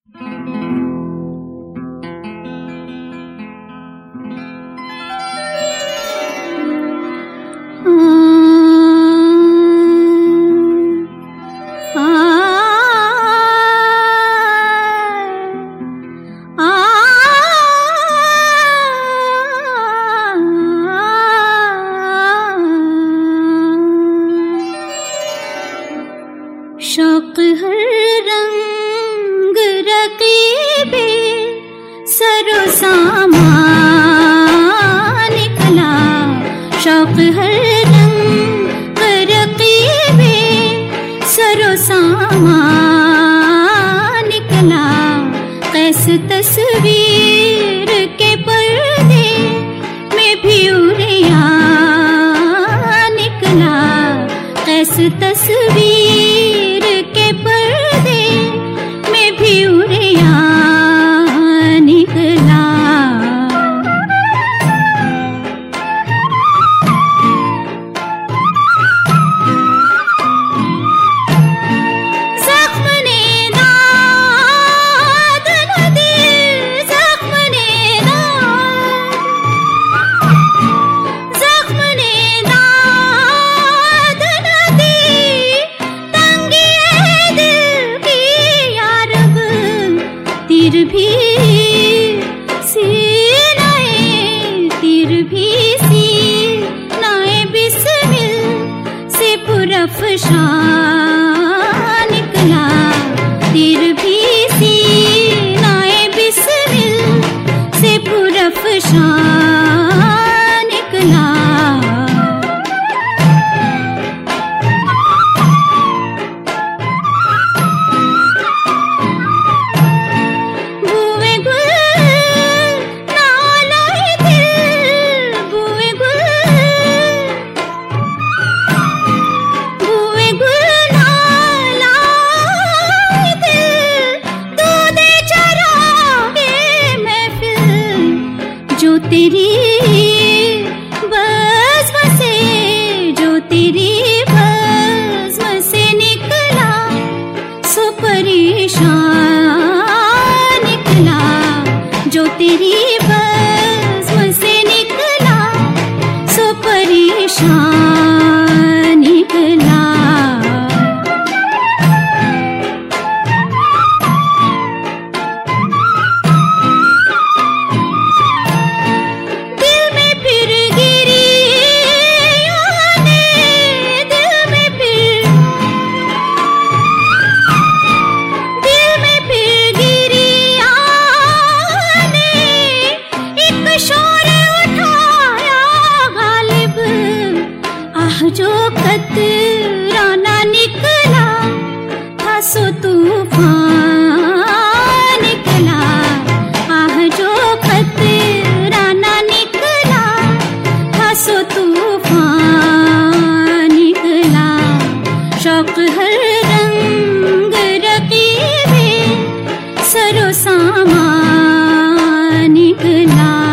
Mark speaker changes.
Speaker 1: शौक हर रंग रकीबे सरो सामा निकला, शौक हर रंग रकीबे सरो सामा निकला। कैस तस्वीर के पर्दे में भी उड़िया निकला, कैस तस्वीर के पर्दे में भी उड़िया निकला। जख्म ने दाद न दी, जख्म ने दाद न दी, तंगी है दिल की यारब, तीर भी सीनाए, तीर भी सीनाए बिस्मिल से पुरफ़शां निकला, तीर भी सीनाए बिस्मिल से पुरफ़शां निकला। बुए गुल नालाए दिल, बुए गुल नालाए दिल, दूधे चरागे महफिल, जो तेरी बज़्म से, जो तेरी बज़्म से निकला, सो परेशान निकला, जो तेरी बज़्म से निकला, सो परेशान निकला। दिल में फिर गिरी आने, दिल में फिर गिरी आने, एक शोर उठाया गालिब, आह जो कतराना निकला था सो तूफान निकला, आह जो कतराना निकला था सो तूफान निकला। शौक हर रंग रकीबे सरो सामा निकला।